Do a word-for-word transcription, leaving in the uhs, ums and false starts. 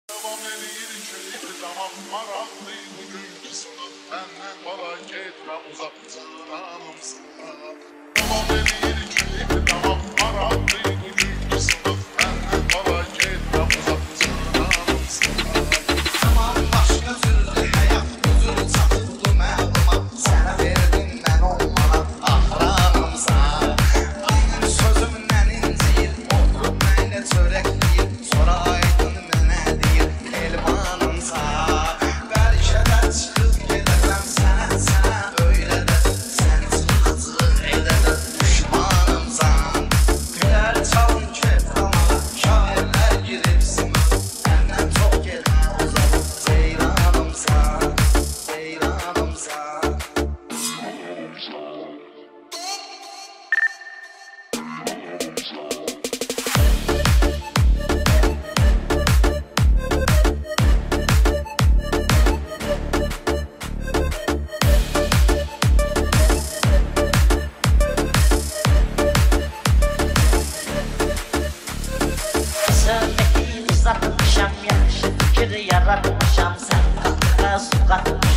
Devam edir hiçbir zaman maraklıydı günkü sınıf. Benden kolay gitme uzak canımsın. Devam edir hiçbir zaman maraklıydı günkü sınıf. Benden kolay gitme uzak canımsın. Tamam başka türlü hayat gözünü satıldı məlumat. Sana verdim ben olmadan ahranımsa. Benim sözümden incir oturup mənə çörəkləyir. Sonra aydın mənə deyir elmanımsa. Bəlkə də çıxıb gedəcəm sənə sənə öyle də. Səni çıxacıq edədə düşmanımsan. Gülər çalın keframağa şairlər girib sınır. Məndən çox getmə uzaq ceyranımsan. Ceyranımsan. Sevmeyi uzatmışam, yaxşı fikir yaratmışam. Sən qatına su qatmışam.